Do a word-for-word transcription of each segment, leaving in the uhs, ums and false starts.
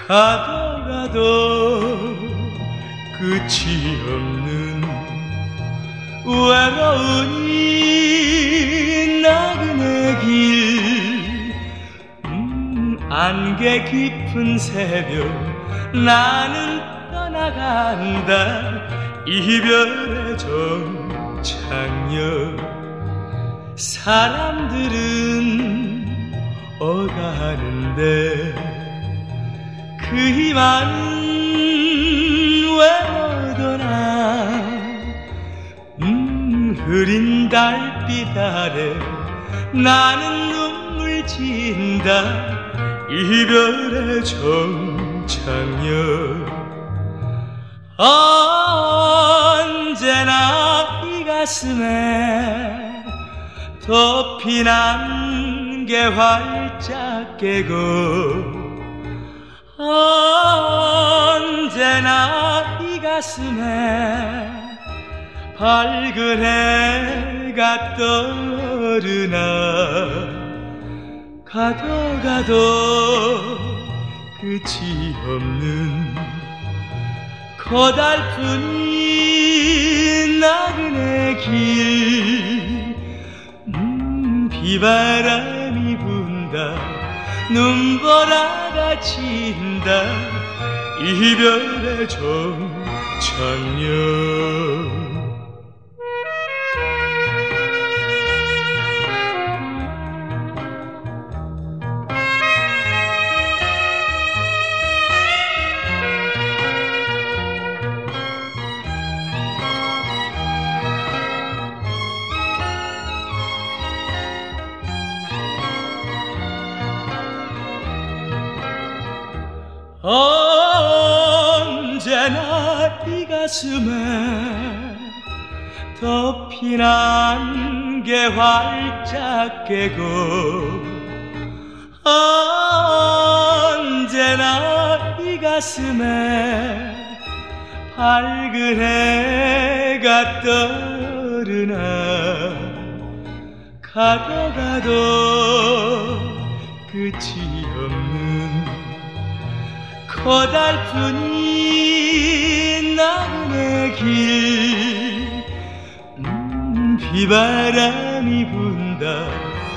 가도 가도 끝이 없는 외로운 이 나그네 길. 음, 안개 깊은 새벽 나는 떠나간다. 이별의 정창역. 사람들은 오가는데 그이 많은 왜 못 오나. 음, 흐린 달빛 아래 나는 눈물 진다. 이별의 정창역. 언제나 이 가슴에 덮인 안개 활짝 깨고 언제나 이 가슴에 밝은 해가 떠오르나. 가도 가도 끝이 없는 고달픈 이 나그네 길. 음, 비바람이 분다. 눈보라가 친다. 이별의 정창역. 언제나 이 가슴에 덮인 안개 활짝 깨고 언제나 이 가슴에 밝은 해가 떠오르나. 가도 가도 끝이 없는 고달픈 이 나그네 길. 음, 비바람이 분다.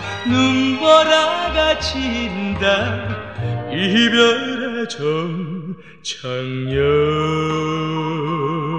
눈보라가 친다. 이별의 정창역.